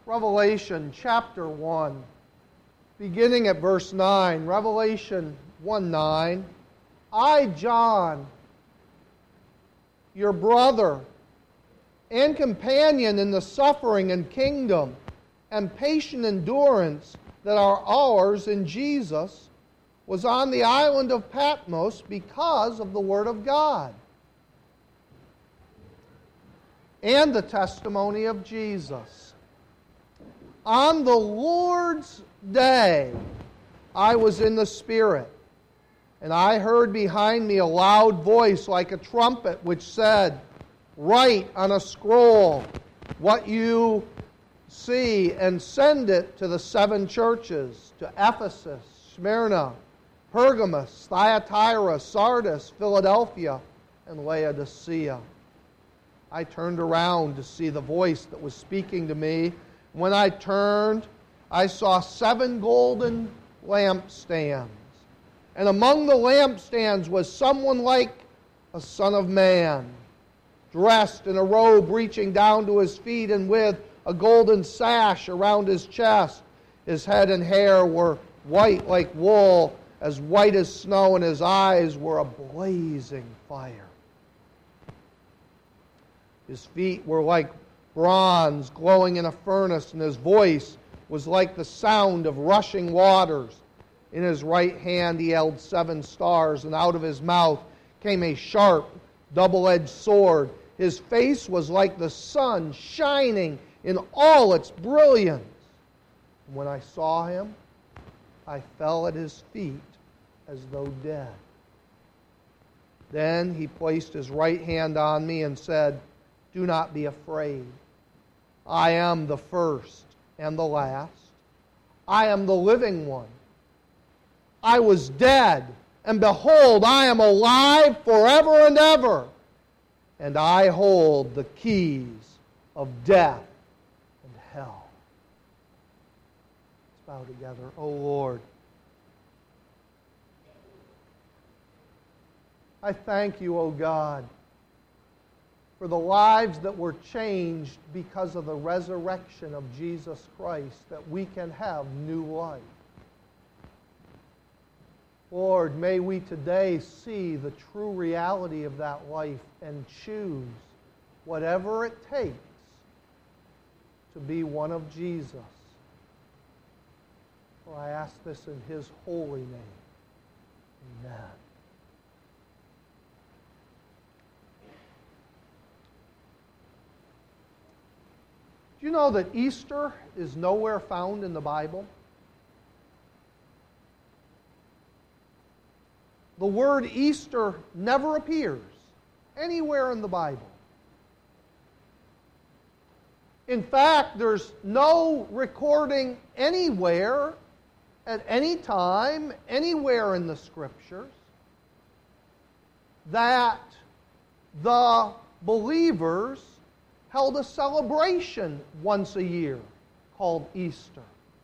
Revelation chapter 1, beginning at verse 9. Revelation 1:9. I, John, your brother and companion in the suffering and kingdom and patient endurance that are ours in Jesus, was on the island of Patmos because of the Word of God and the testimony of Jesus. On the Lord's day, I was in the Spirit, and I heard behind me a loud voice like a trumpet, which said, "Write on a scroll what you see, and send it to the 7 churches, to Ephesus, Smyrna, Pergamos, Thyatira, Sardis, Philadelphia, and Laodicea." I turned around to see the voice that was speaking to me. When I turned, I saw 7 golden lampstands. And among the lampstands was someone like a son of man, dressed in a robe reaching down to his feet and with a golden sash around his chest. His head and hair were white like wool, as white as snow, and his eyes were a blazing fire. His feet were like bronze glowing in a furnace, and his voice was like the sound of rushing waters. In his right hand he held 7 stars, and out of his mouth came a sharp, double-edged sword. His face was like the sun shining in all its brilliance. And when I saw him, I fell at his feet as though dead. Then he placed his right hand on me and said, "Do not be afraid. I am the first and the last. I am the living one. I was dead, and behold, I am alive forever and ever, and I hold the keys of death and hell." Let's bow together. O Lord, I thank you, O God, for the lives that were changed because of the resurrection of Jesus Christ, that we can have new life. Lord, may we today see the true reality of that life and choose whatever it takes to be one of Jesus. For I ask this in His holy name. Amen. Do you know that Easter is nowhere found in the Bible? The word Easter never appears anywhere in the Bible. In fact, there's no recording anywhere, at any time, anywhere in the Scriptures, that the believers held a celebration once a year called Easter.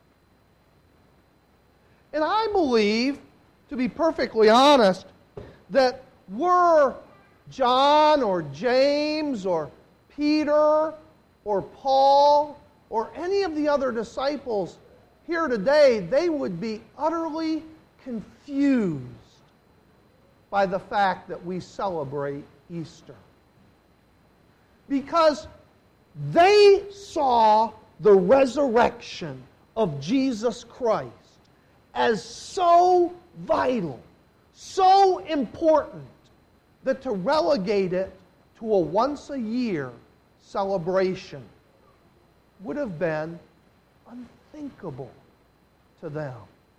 And I believe, to be perfectly honest, that were John or James or Peter or Paul or any of the other disciples here today, they would be utterly confused by the fact that we celebrate Easter. Because they saw the resurrection of Jesus Christ as so vital, so important, that to relegate it to a once-a-year celebration would have been unthinkable to them.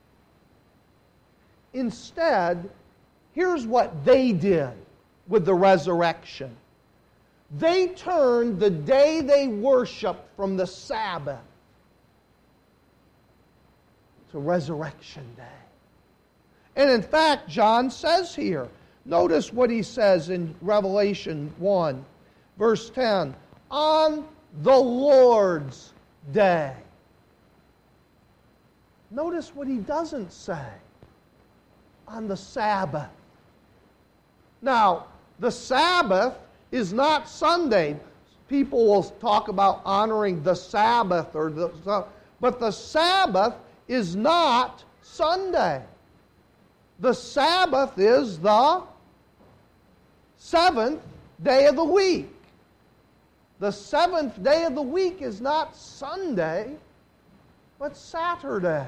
Instead, here's what they did with the resurrection. They turned the day they worshiped from the Sabbath to Resurrection Day. And in fact, John says here, notice what he says in Revelation 1, verse 10, on the Lord's day. Notice what he doesn't say, on the Sabbath. Now, the Sabbath is not Sunday. people will talk about honoring the Sabbath, but the Sabbath is not Sunday. The Sabbath is the seventh day of the week. The seventh day of the week is not Sunday, but Saturday.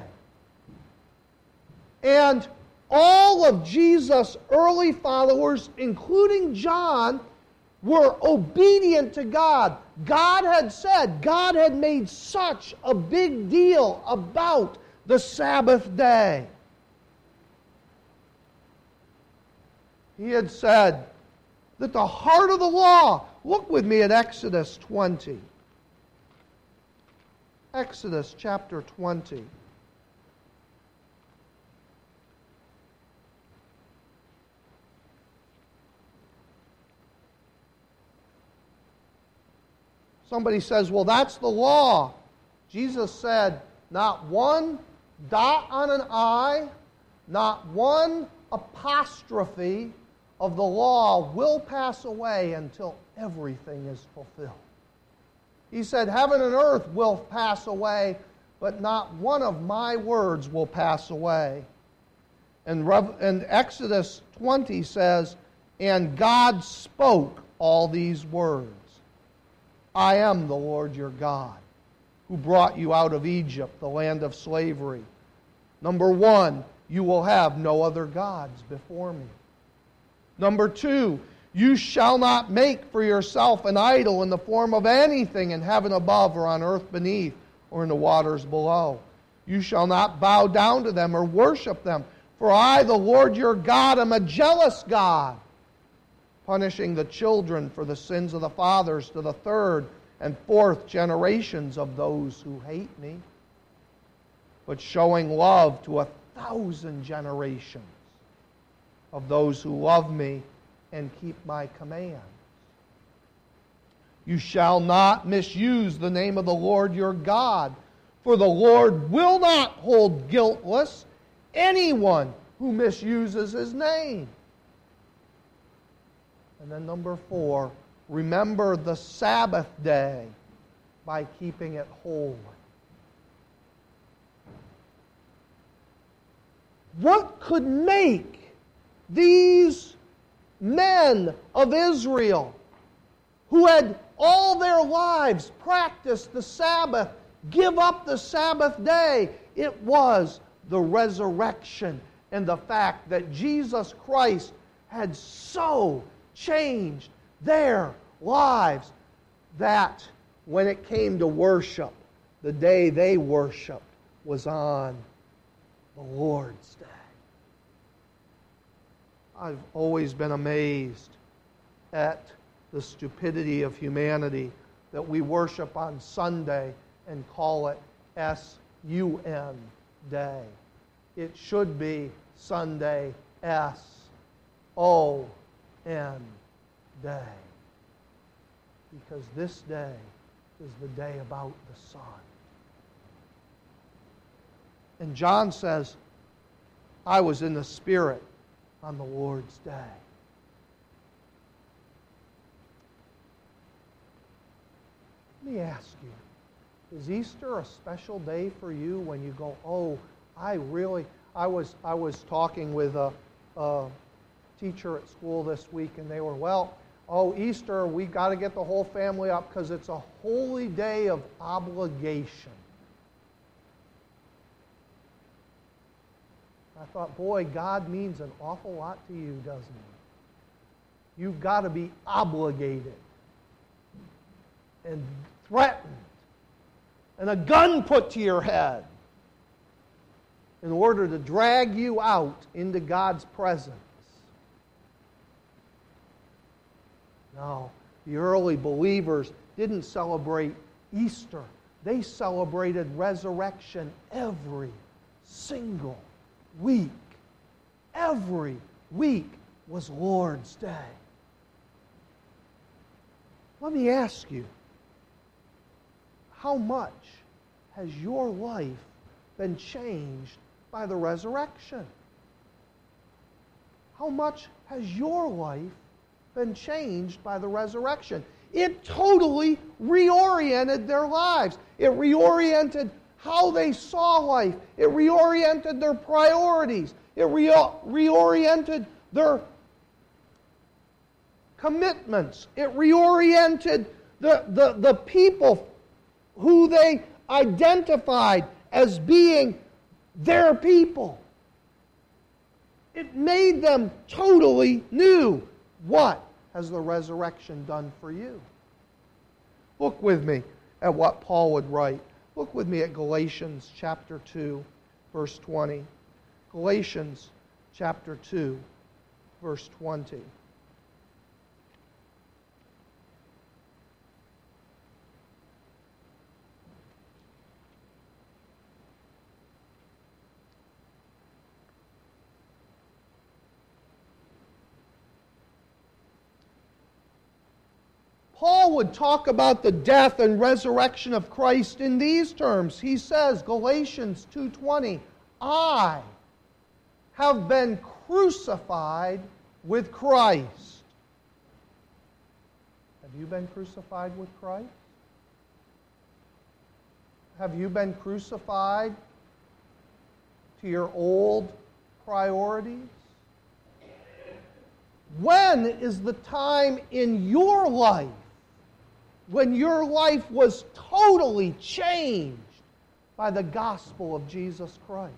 And all of Jesus' early followers, including John, were obedient to God. God had said, God had made such a big deal about the Sabbath day. He had said that the heart of the law, look with me at Exodus 20. Exodus chapter 20. Somebody says, well, that's the law. Jesus said, not one dot on an I, not one apostrophe of the law will pass away until everything is fulfilled. He said, heaven and earth will pass away, but not one of my words will pass away. And Exodus 20 says, and God spoke all these words. I am the Lord your God, who brought you out of Egypt, the land of slavery. Number one, you will have no other gods before me. Number two, you shall not make for yourself an idol in the form of anything in heaven above or on earth beneath or in the waters below. You shall not bow down to them or worship them, for I, the Lord your God, am a jealous God, punishing the children for the sins of the fathers to the third and fourth generations of those who hate me, but showing love to 1,000 generations of those who love me and keep my commands. You shall not misuse the name of the Lord your God, for the Lord will not hold guiltless anyone who misuses his name. And then number 4, remember the Sabbath day by keeping it holy. What could make these men of Israel, who had all their lives practiced the Sabbath, give up the Sabbath day? It was the resurrection and the fact that Jesus Christ had so changed their lives that when it came to worship, the day they worshiped was on the Lord's day. I've always been amazed at the stupidity of humanity that we worship on Sunday and call it S-U-N Day. It should be Sunday S-O-N Day. Because this day is the day about the Son. And John says, I was in the Spirit on the Lord's day. Let me ask you, is Easter a special day for you when you go, oh, I was talking with a teacher at school this week, and they were, Easter, we got to get the whole family up because it's a holy day of obligation. I thought, boy, God means an awful lot to you, doesn't He? You've got to be obligated and threatened and a gun put to your head in order to drag you out into God's presence. No, the early believers didn't celebrate Easter. They celebrated resurrection every single week. Every week was Lord's Day. Let me ask you, how much has your life been changed by the resurrection? How much has your life been changed by the resurrection? It totally reoriented their lives. It reoriented how they saw life. It reoriented their priorities. It reoriented their commitments. It reoriented the people who they identified as being their people. It made them totally new. What has the resurrection done for you? Look with me at what Paul would write. Look with me at Galatians chapter 2, verse 20. Galatians chapter 2, verse 20. Paul would talk about the death and resurrection of Christ in these terms. He says, Galatians 2:20, I have been crucified with Christ. Have you been crucified with Christ? Have you been crucified to your old priorities? When is the time in your life when your life was totally changed by the gospel of Jesus Christ?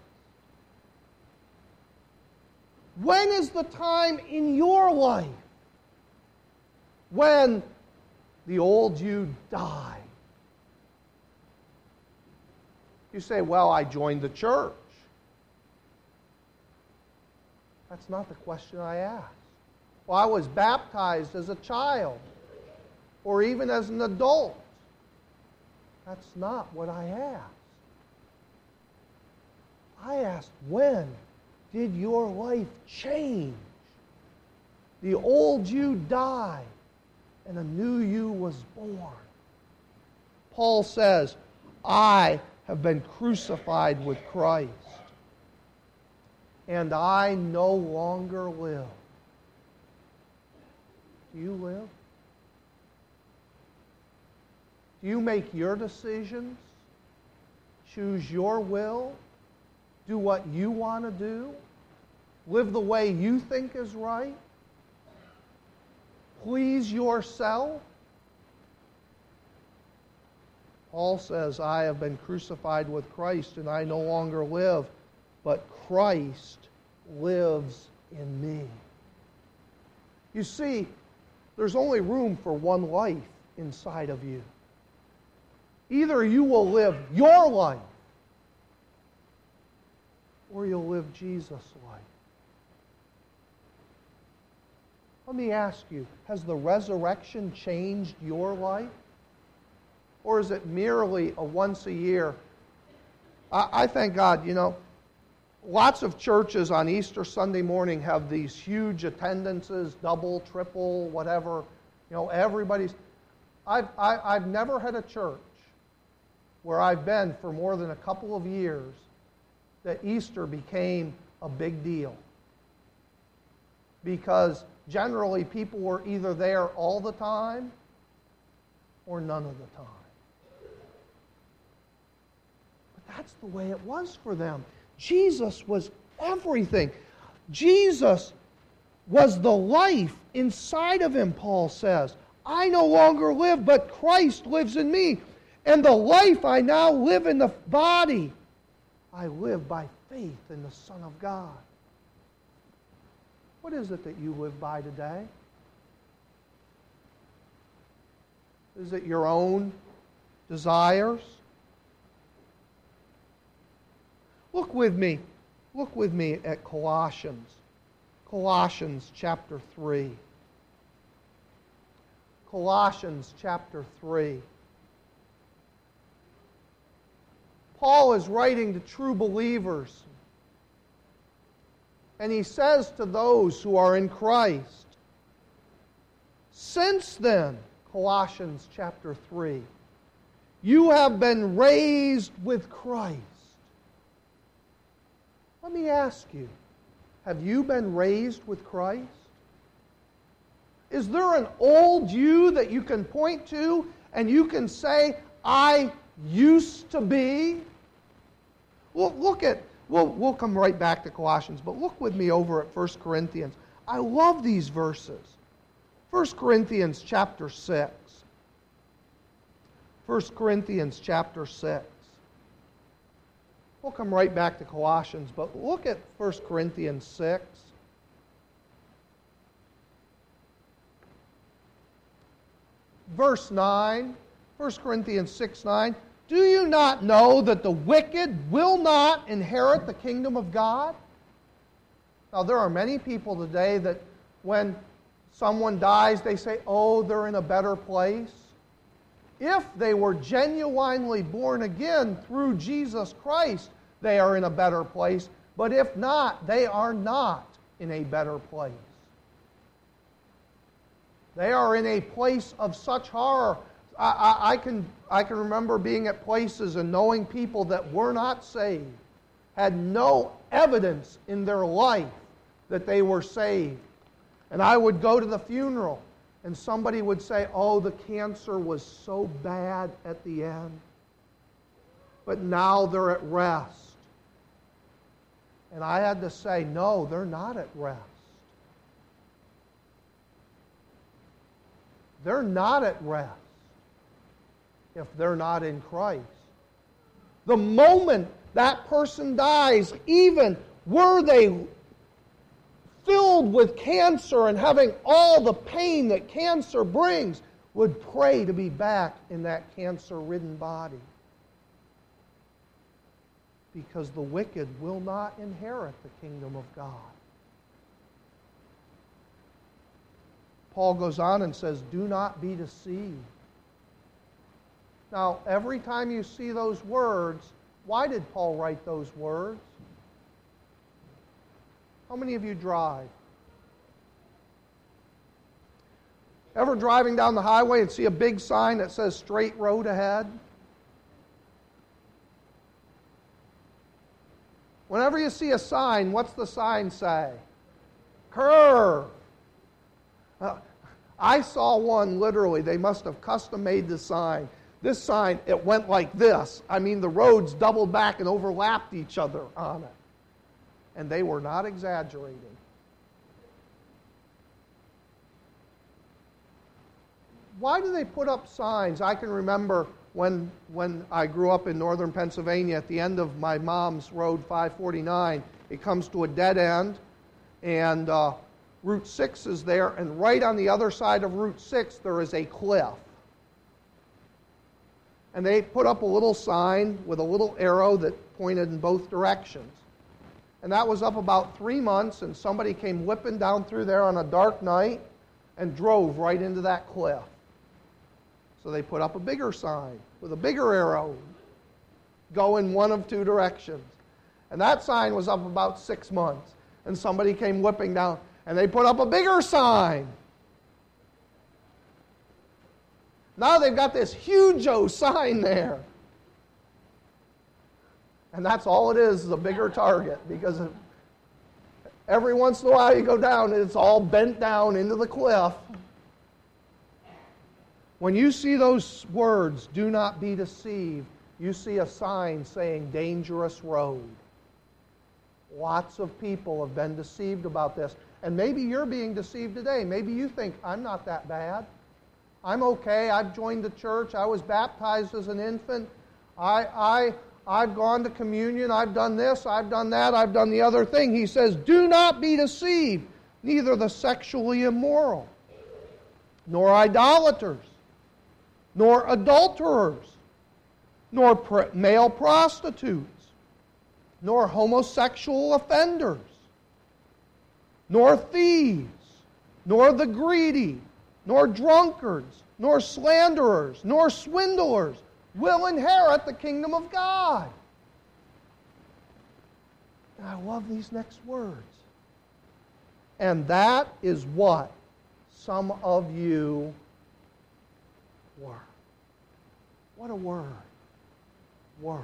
When is the time in your life when the old you died? You say, well, I joined the church. That's not the question I asked. Well, I was baptized as a child or even as an adult. That's not what I asked. I asked, when did your life change? The old you died and a new you was born. Paul says, I have been crucified with Christ, and I no longer live. Do you live? Do you make your decisions? Choose your will? Do what you want to do? Live the way you think is right? Please yourself? Paul says, I have been crucified with Christ, and I no longer live, but Christ lives in me. You see, there's only room for one life inside of you. Either you will live your life, or you'll live Jesus' life. Let me ask you, has the resurrection changed your life? Or is it merely a once a year? I thank God, lots of churches on Easter Sunday morning have these huge attendances, double, triple, whatever. Everybody's... I've never had a church where I've been for more than a couple of years that Easter became a big deal. Because generally people were either there all the time or none of the time. But that's the way it was for them. Jesus was everything. Jesus was the life inside of him, Paul says. I no longer live, but Christ lives in me. And the life I now live in the body, I live by faith in the Son of God. What is it that you live by today? Is it your own desires? Look with me at Colossians. Colossians chapter 3. Colossians chapter 3. Paul is writing to true believers. And he says to those who are in Christ, since then, Colossians chapter 3, you have been raised with Christ. Let me ask you, have you been raised with Christ? Is there an old you that you can point to and you can say, I used to be? Well, we'll come right back to Colossians, but look with me over at 1 Corinthians. I love these verses. 1 Corinthians chapter 6. 1 Corinthians chapter 6. We'll come right back to Colossians, but look at 1 Corinthians 6. Verse 9, 1 Corinthians 6, 9. Do you not know that the wicked will not inherit the kingdom of God? Now, there are many people today that when someone dies, they say, oh, they're in a better place. If they were genuinely born again through Jesus Christ, they are in a better place. But if not, they are not in a better place. They are in a place of such horror. I can remember being at places and knowing people that were not saved, had no evidence in their life that they were saved. And I would go to the funeral, and somebody would say, oh, the cancer was so bad at the end, but now they're at rest. And I had to say, no, they're not at rest. They're not at rest if they're not in Christ. The moment that person dies, even were they filled with cancer and having all the pain that cancer brings, would pray to be back in that cancer-ridden body. Because the wicked will not inherit the kingdom of God. Paul goes on and says, do not be deceived. Now, every time you see those words, why did Paul write those words? How many of you drive? Ever driving down the highway and see a big sign that says straight road ahead? Whenever you see a sign, what's the sign say? Curve. I saw one literally. They must have custom made the sign. This sign, it went like this. I mean, the roads doubled back and overlapped each other on it. And they were not exaggerating. Why do they put up signs? I can remember when I grew up in northern Pennsylvania, at the end of my mom's road 549, it comes to a dead end, and Route 6 is there, and right on the other side of Route 6 there is a cliff. And they put up a little sign with a little arrow that pointed in both directions. And that was up about 3 months, and somebody came whipping down through there on a dark night and drove right into that cliff. So they put up a bigger sign with a bigger arrow going one of two directions. And that sign was up about 6 months, and somebody came whipping down, and they put up a bigger sign. Now they've got this huge sign there. And that's all it is a bigger target, because every once in a while you go down and it's all bent down into the cliff. When you see those words, do not be deceived, you see a sign saying dangerous road. Lots of people have been deceived about this. And maybe you're being deceived today. Maybe you think, I'm not that bad. I'm okay. I've joined the church. I was baptized as an infant. I've gone to communion. I've done this. I've done that. I've done the other thing. He says, do not be deceived. Neither the sexually immoral, nor idolaters, nor adulterers, nor male prostitutes, nor homosexual offenders, nor thieves, nor the greedy, nor drunkards, nor slanderers, nor swindlers will inherit the kingdom of God. And I love these next words. And that is what some of you were. What a word. Were.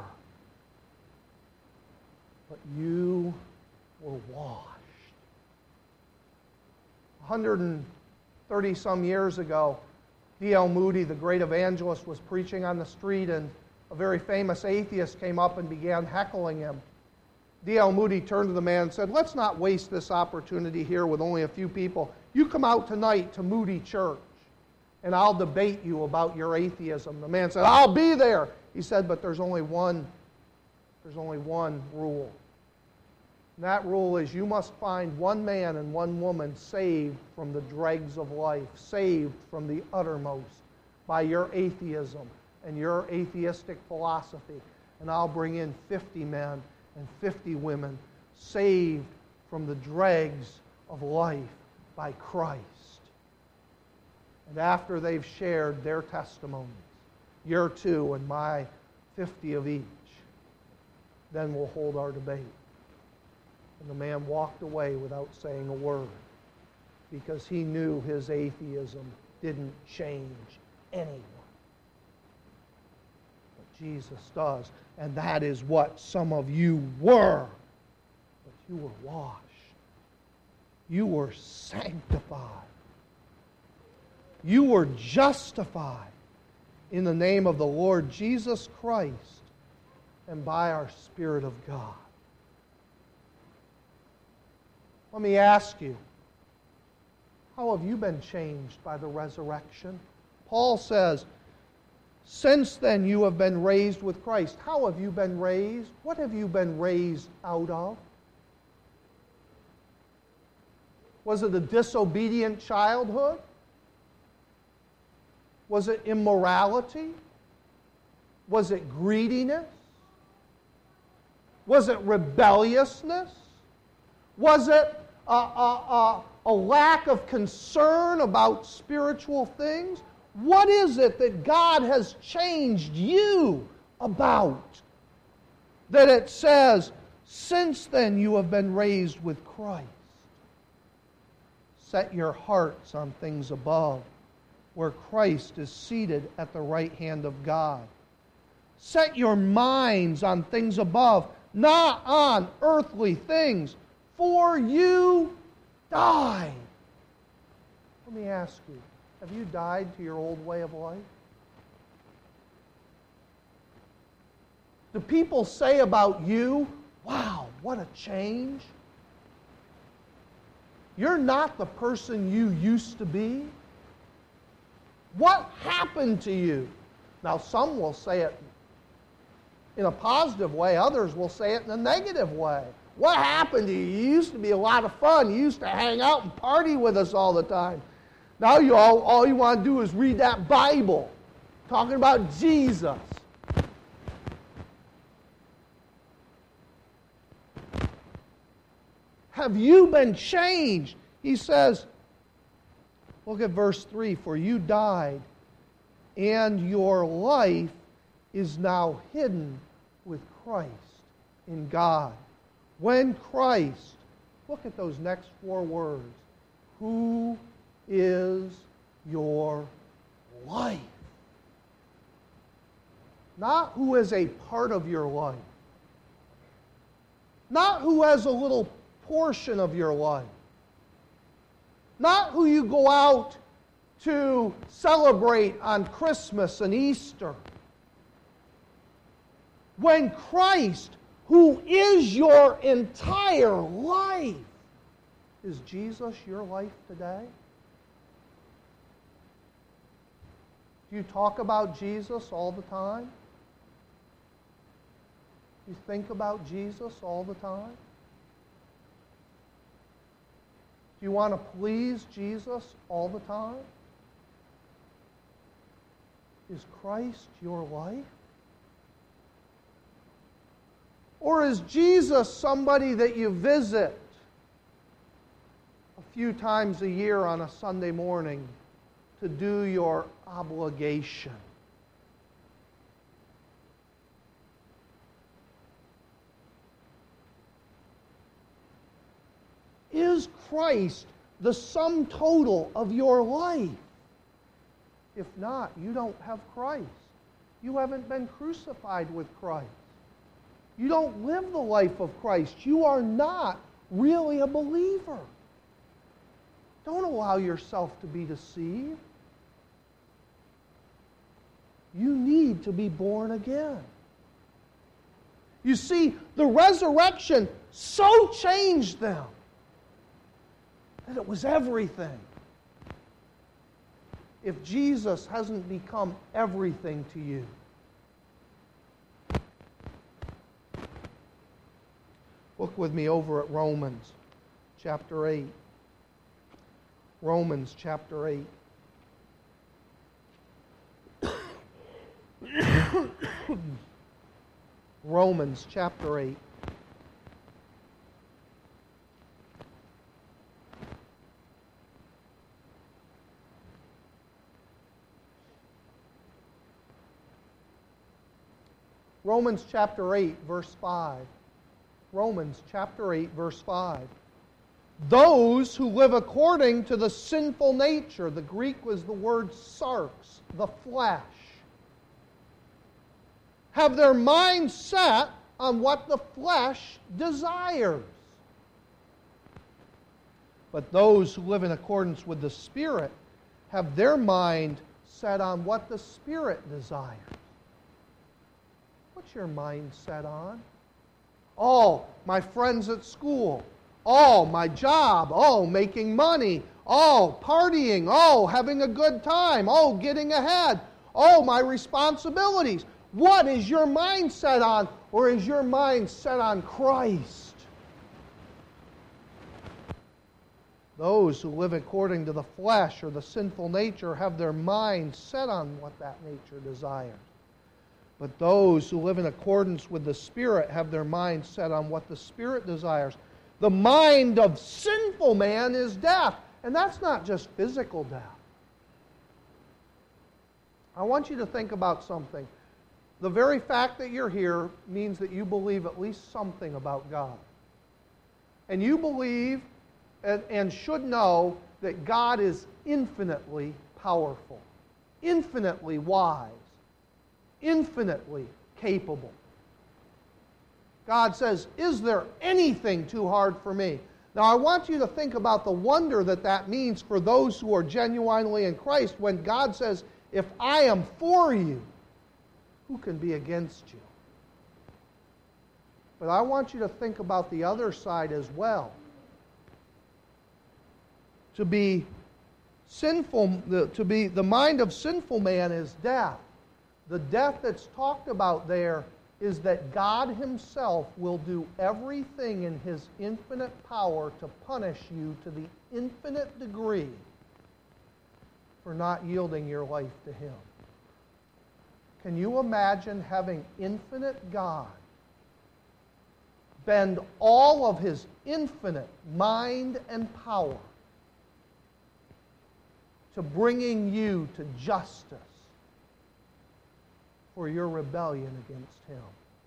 But you were washed. 30-some years ago, D.L. Moody, the great evangelist, was preaching on the street, and a very famous atheist came up and began heckling him. D.L. Moody turned to the man and said, "Let's not waste this opportunity here with only a few people. You come out tonight to Moody Church, and I'll debate you about your atheism." The man said, "I'll be there." He said, "But there's only one rule. And that rule is you must find one man and one woman saved from the dregs of life, saved from the uttermost by your atheism and your atheistic philosophy. And I'll bring in 50 men and 50 women saved from the dregs of life by Christ." And after they've shared their testimonies, your 2 and my 50 of each, then we'll hold our debate. And the man walked away without saying a word because he knew his atheism didn't change anyone. But Jesus does. And that is what some of you were. But you were washed. You were sanctified. You were justified in the name of the Lord Jesus Christ and by our Spirit of God. Let me ask you, how have you been changed by the resurrection? Paul says, "Since then you have been raised with Christ." How have you been raised? What have you been raised out of? Was it a disobedient childhood? Was it immorality? Was it greediness? Was it rebelliousness? Was it a lack of concern about spiritual things? What is it that God has changed you about? That it says, "Since then you have been raised with Christ." Set your hearts on things above, where Christ is seated at the right hand of God. Set your minds on things above, not on earthly things, for you died. Let me ask you, have you died to your old way of life? Do people say about you, "Wow, what a change"? You're not the person you used to be. What happened to you? Now, some will say it in a positive way. Others will say it in a negative way. What happened to you? You used to be a lot of fun. You used to hang out and party with us all the time. Now all you want to do is read that Bible, talking about Jesus. Have you been changed? He says, look at verse 3, "For you died, and your life is now hidden with Christ in God." When Christ, look at those next 4 words, who is your life. Not who is a part of your life. Not who has a little portion of your life. Not who you go out to celebrate on Christmas and Easter. When Christ, who is your entire life, is Jesus your life today? Do you talk about Jesus all the time? Do you think about Jesus all the time? Do you want to please Jesus all the time? Is Christ your life? Or is Jesus somebody that you visit a few times a year on a Sunday morning to do your obligation? Is Christ the sum total of your life? If not, you don't have Christ. You haven't been crucified with Christ. You don't live the life of Christ. You are not really a believer. Don't allow yourself to be deceived. You need to be born again. You see, the resurrection so changed them that it was everything. If Jesus hasn't become everything to you, look with me over at Romans chapter 8. Romans chapter 8. Romans chapter 8. Romans chapter 8, verse 5. Romans chapter 8, verse 5. Those who live according to the sinful nature, the Greek was the word sarx, the flesh, have their mind set on what the flesh desires. But those who live in accordance with the Spirit have their mind set on what the Spirit desires. What's your mind set on? Oh, my friends at school. Oh, my job. Oh, making money. Oh, partying. Oh, having a good time. Oh, getting ahead. Oh, my responsibilities. What is your mind set on? Or is your mind set on Christ? Those who live according to the flesh or the sinful nature have their mind set on what that nature desires. But those who live in accordance with the Spirit have their mind set on what the Spirit desires. The mind of sinful man is death. And that's not just physical death. I want you to think about something. The very fact that you're here means that you believe at least something about God. And you believe and should know that God is infinitely powerful, infinitely wise, infinitely capable. God says, is there anything too hard for me? Now I want you to think about the wonder that that means for those who are genuinely in Christ when God says, if I am for you, who can be against you? But I want you to think about the other side as well. To be sinful, the mind of sinful man is death. The death that's talked about there is that God Himself will do everything in His infinite power to punish you to the infinite degree for not yielding your life to Him. Can you imagine having infinite God bend all of His infinite mind and power to bringing you to justice for your rebellion against Him?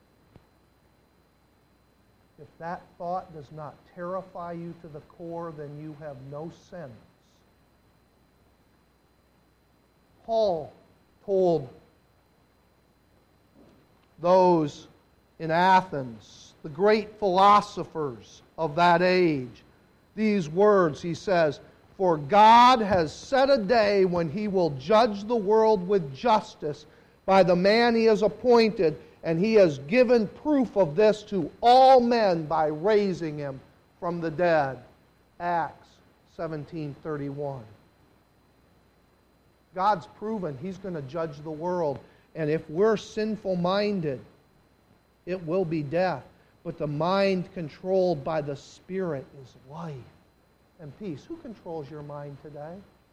If that thought does not terrify you to the core, then you have no sense. Paul told those in Athens, the great philosophers of that age, these words. He says, "For God has set a day when He will judge the world with justice by the man He has appointed, and He has given proof of this to all men by raising Him from the dead." Acts 17:31. God's proven He's going to judge the world. And if we're sinful-minded, it will be death. But the mind controlled by the Spirit is life and peace. Who controls your mind today?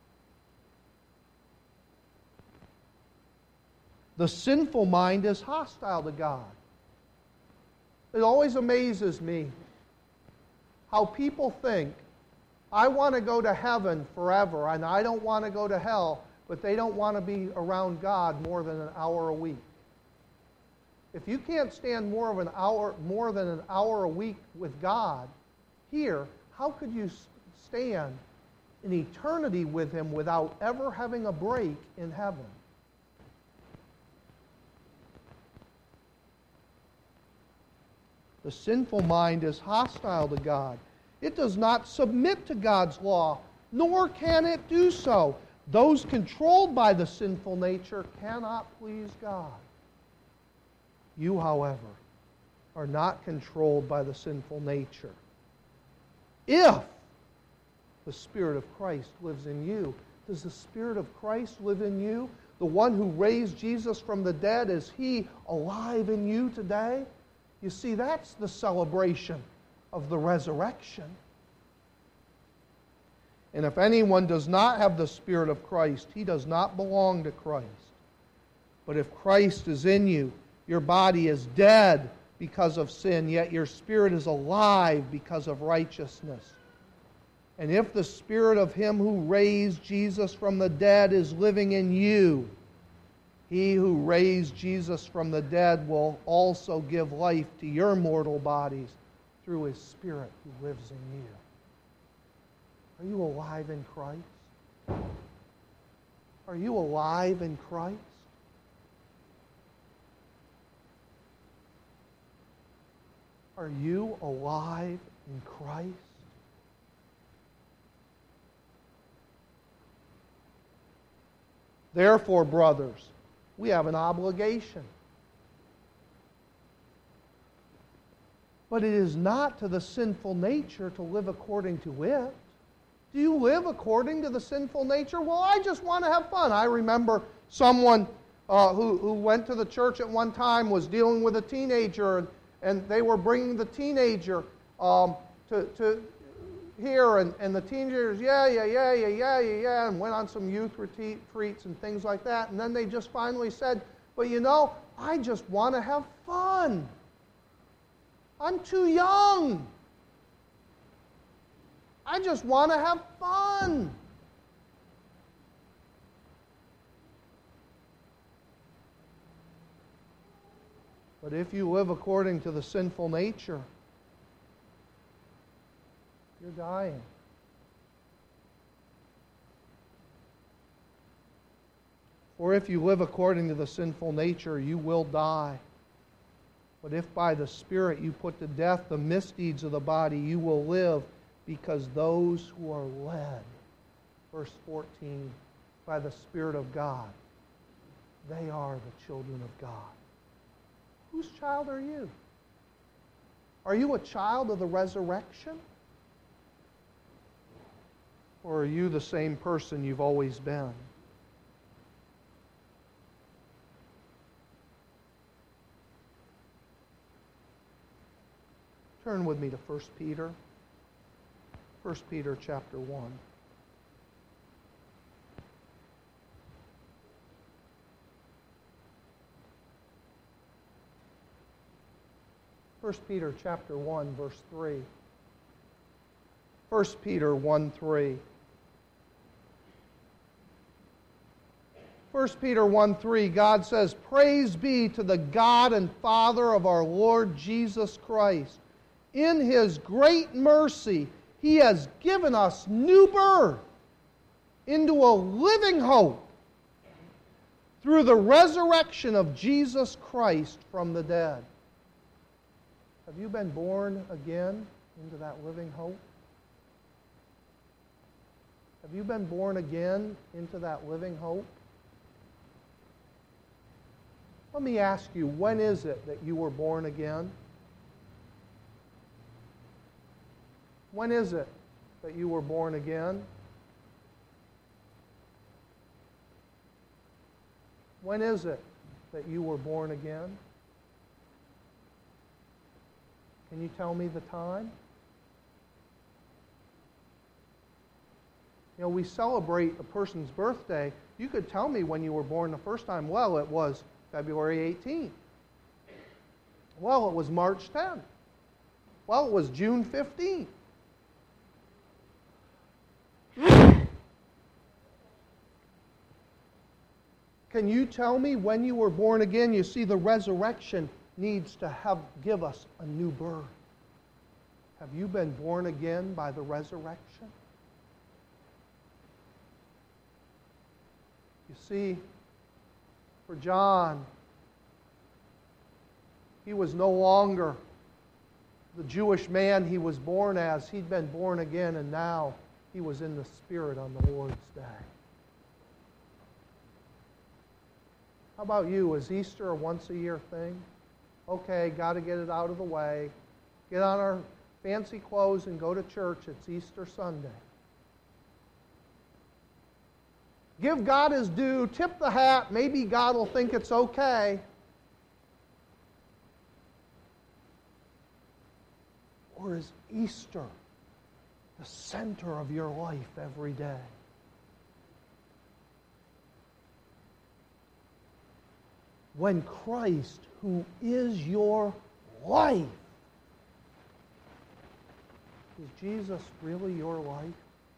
The sinful mind is hostile to God. It always amazes me how people think, I want to go to heaven forever and I don't want to go to hell, but they don't want to be around God more than an hour a week. If you can't stand more than an hour a week with God here, how could you stand in eternity with Him without ever having a break in heaven? The sinful mind is hostile to God. It does not submit to God's law, nor can it do so. Those controlled by the sinful nature cannot please God. You, however, are not controlled by the sinful nature. If the Spirit of Christ lives in you, does the Spirit of Christ live in you? The one who raised Jesus from the dead, is He alive in you today? You see, that's the celebration of the resurrection. And if anyone does not have the Spirit of Christ, he does not belong to Christ. But if Christ is in you, your body is dead because of sin, yet your spirit is alive because of righteousness. And if the Spirit of Him who raised Jesus from the dead is living in you, He who raised Jesus from the dead will also give life to your mortal bodies through His Spirit who lives in you. Are you alive in Christ? Are you alive in Christ? Are you alive in Christ? Therefore, brothers, we have an obligation. But it is not to the sinful nature to live according to it. Do you live according to the sinful nature? Well, I just want to have fun. I remember someone who went to the church at one time, was dealing with a teenager, and they were bringing the teenager to here, and the teenagers, yeah, and went on some youth retreats and things like that. And then they just finally said, but you know, I just want to have fun. I'm too young. I just want to have fun. But if you live according to the sinful nature, you're dying. For if you live according to the sinful nature, you will die. But if by the Spirit you put to death the misdeeds of the body, you will live, because those who are led, verse 14, by the Spirit of God, they are the children of God. Whose child are you? Are you a child of the resurrection? Or are you the same person you've always been? Turn with me to 1 Peter. 1 Peter chapter 1. 1 Peter chapter 1, verse 3. 1 Peter 1, 3. 1 Peter 1, 3, God says, "Praise be to the God and Father of our Lord Jesus Christ. In His great mercy, He has given us new birth into a living hope through the resurrection of Jesus Christ from the dead." Have you been born again into that living hope? Have you been born again into that living hope? Let me ask you, when is it that you were born again? When is it that you were born again? When is it that you were born again? Can you tell me the time? You know, we celebrate a person's birthday. You could tell me when you were born the first time. Well, it was February 18th. Well, it was March 10th. Well, it was June 15th. Can you tell me when you were born again? You see, the resurrection needs to give us a new birth. Have you been born again by the resurrection? You see, for John, he was no longer the Jewish man he was born as. He'd been born again, and now he was in the Spirit on the Lord's day. How about you? Is Easter a once-a-year thing? Okay, got to get it out of the way. Get on our fancy clothes and go to church. It's Easter Sunday. Give God His due. Tip the hat. Maybe God will think it's okay. Or is Easter the center of your life every day? When Christ, who is your life, is Jesus really your life?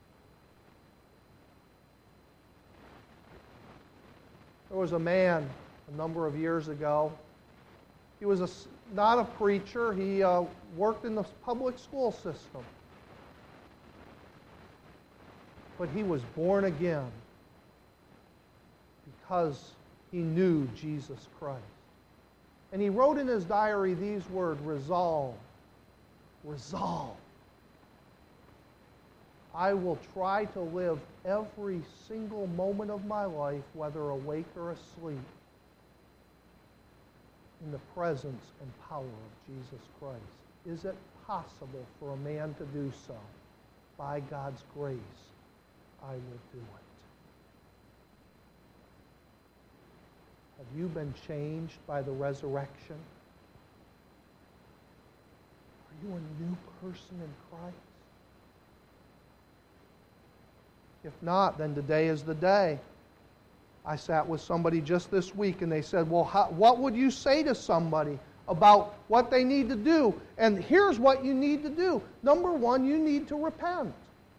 There was a man a number of years ago. He was not a preacher. He worked in the public school system. But he was born again because he knew Jesus Christ. And he wrote in his diary these words, resolve. Resolve. I will try to live every single moment of my life, whether awake or asleep, in the presence and power of Jesus Christ. Is it possible for a man to do so? By God's grace, I will do it. Have you been changed by the resurrection? Are you a new person in Christ? If not, then today is the day. I sat with somebody just this week and they said, well, what would you say to somebody about what they need to do? And here's what you need to do. Number one, you need to repent.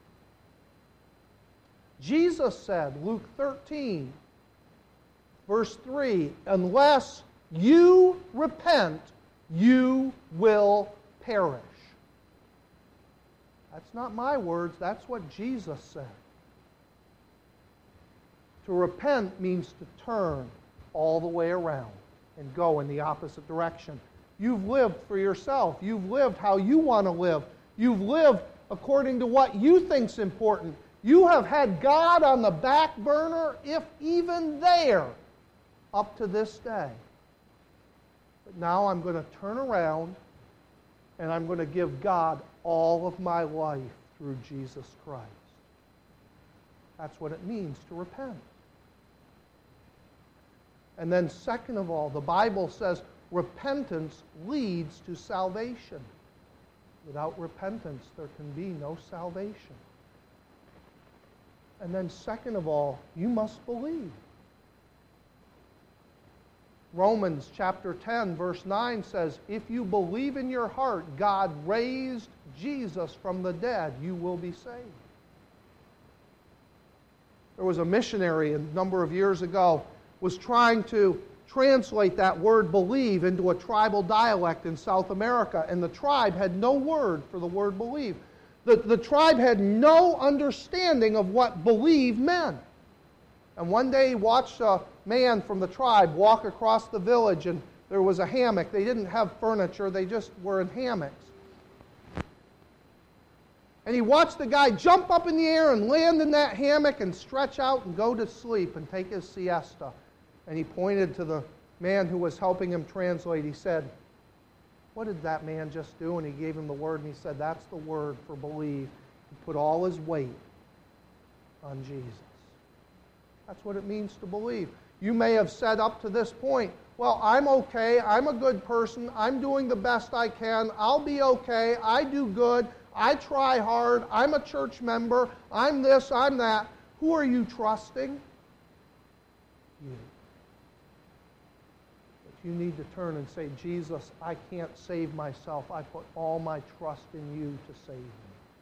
Jesus said, Luke 13, verse 3, unless you repent, you will perish. That's not my words, that's what Jesus said. To repent means to turn all the way around and go in the opposite direction. You've lived for yourself. You've lived how you want to live. You've lived according to what you think's important. You have had God on the back burner, if even there, up to this day. But now I'm going to turn around and I'm going to give God all of my life through Jesus Christ. That's what it means to repent. And then second of all, the Bible says repentance leads to salvation. Without repentance, there can be no salvation. And then second of all, you must believe. Romans chapter 10, verse 9 says, if you believe in your heart God raised Jesus from the dead, you will be saved. There was a missionary a number of years ago was trying to translate that word believe into a tribal dialect in South America, and the tribe had no word for the word believe. The tribe had no understanding of what believe meant. And one day he watched a man from the tribe walk across the village, and there was a hammock. They didn't have furniture, they just were in hammocks. And he watched the guy jump up in the air and land in that hammock and stretch out and go to sleep and take his siesta. And he pointed to the man who was helping him translate. He said, what did that man just do? And he gave him the word, and he said, that's the word for believe. He put all his weight on Jesus. That's what it means to believe. You may have said up to this point, well, I'm okay, I'm a good person, I'm doing the best I can, I'll be okay, I do good, I try hard, I'm a church member, I'm this, I'm that. Who are you trusting? You. But you need to turn and say, Jesus, I can't save myself. I put all my trust in you to save me.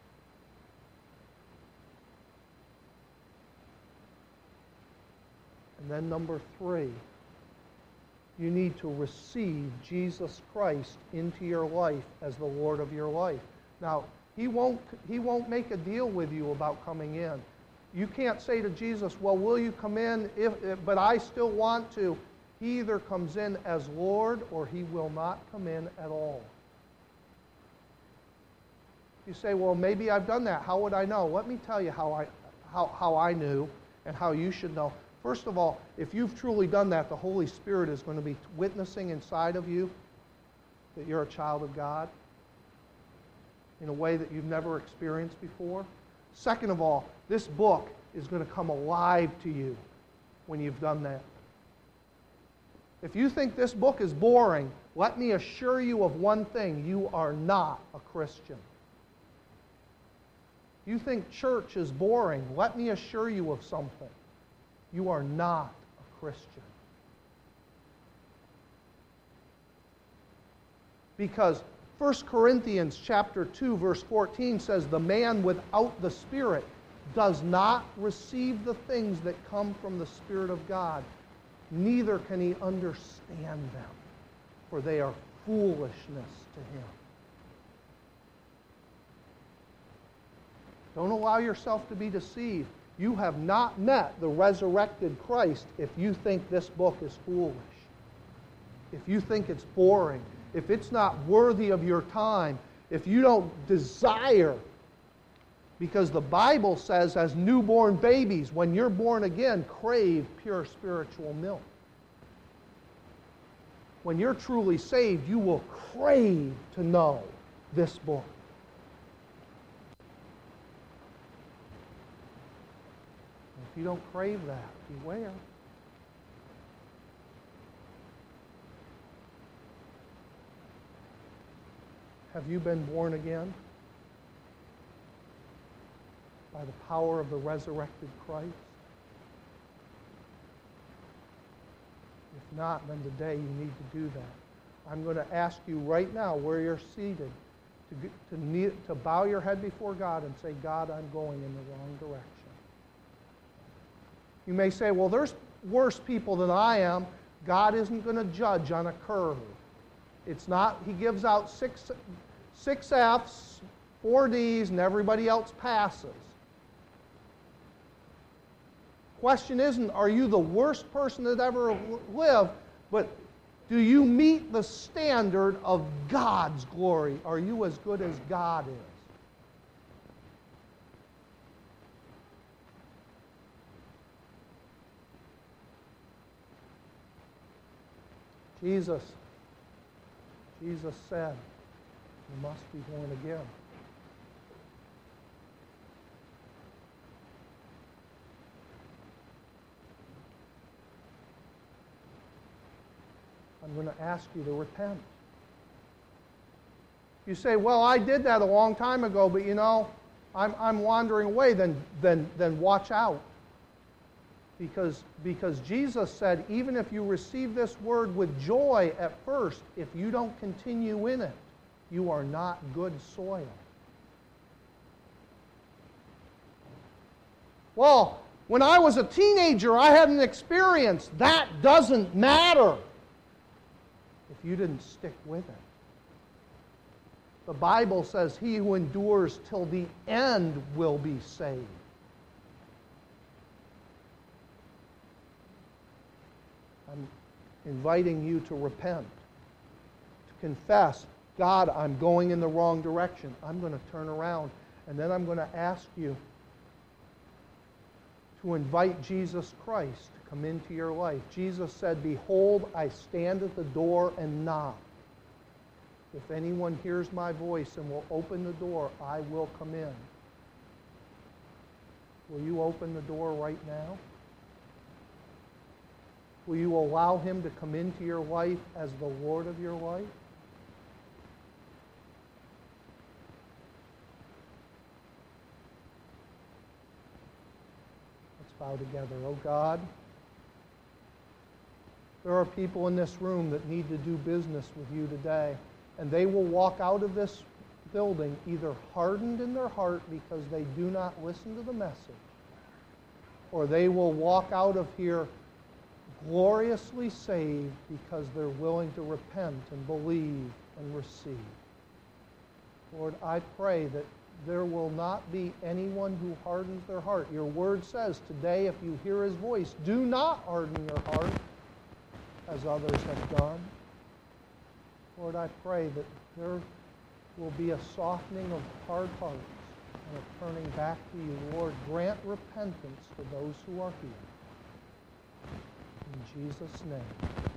And then number 3, you need to receive Jesus Christ into your life as the Lord of your life. Now, He won't make a deal with you about coming in. You can't say to Jesus, well, will you come in, but I still want to. He either comes in as Lord or He will not come in at all. You say, well, maybe I've done that. How would I know? Let me tell you how I knew and how you should know. First of all, if you've truly done that, the Holy Spirit is going to be witnessing inside of you that you're a child of God in a way that you've never experienced before. Second of all, this book is going to come alive to you when you've done that. If you think this book is boring, let me assure you of one thing: you are not a Christian. You think church is boring, let me assure you of something: you are not a Christian. Because 1 Corinthians chapter 2, verse 14 says, the man without the Spirit does not receive the things that come from the Spirit of God, neither can he understand them, for they are foolishness to him. Don't allow yourself to be deceived. You have not met the resurrected Christ if you think this book is foolish, if you think it's boring, if it's not worthy of your time, if you don't desire. Because the Bible says, as newborn babies, when you're born again, crave pure spiritual milk. When you're truly saved, you will crave to know this book. If you don't crave that, beware. Have you been born again by the power of the resurrected Christ? If not, then today you need to do that. I'm going to ask you right now, where you're seated, to bow your head before God and say, God, I'm going in the wrong direction. You may say, well, there's worse people than I am. God isn't going to judge on a curve. It's not, he gives out six F's, 4 D's, and everybody else passes. Question isn't, are you the worst person that ever lived, but do you meet the standard of God's glory? Are you as good as God is? Jesus said, you must be born again. I'm going to ask you to repent. You say, well, I did that a long time ago, but I'm wandering away. Then watch out. Because Jesus said, even if you receive this word with joy at first, if you don't continue in it, you are not good soil. Well, when I was a teenager, I had an experience. That doesn't matter if you didn't stick with it. The Bible says, he who endures till the end will be saved. I'm inviting you to repent, to confess, God, I'm going in the wrong direction. I'm going to turn around, and then I'm going to ask you to invite Jesus Christ to come into your life. Jesus said, behold, I stand at the door and knock. If anyone hears my voice and will open the door, I will come in. Will you open the door right now? Will you allow him to come into your life as the Lord of your life? Let's bow together. Oh God, there are people in this room that need to do business with you today, and they will walk out of this building either hardened in their heart because they do not listen to the message, or they will walk out of here gloriously saved because they're willing to repent and believe and receive. Lord, I pray that there will not be anyone who hardens their heart. Your word says today, if you hear his voice, do not harden your heart as others have done. Lord, I pray that there will be a softening of hard hearts and a turning back to you. Lord, grant repentance to those who are here. In Jesus' name.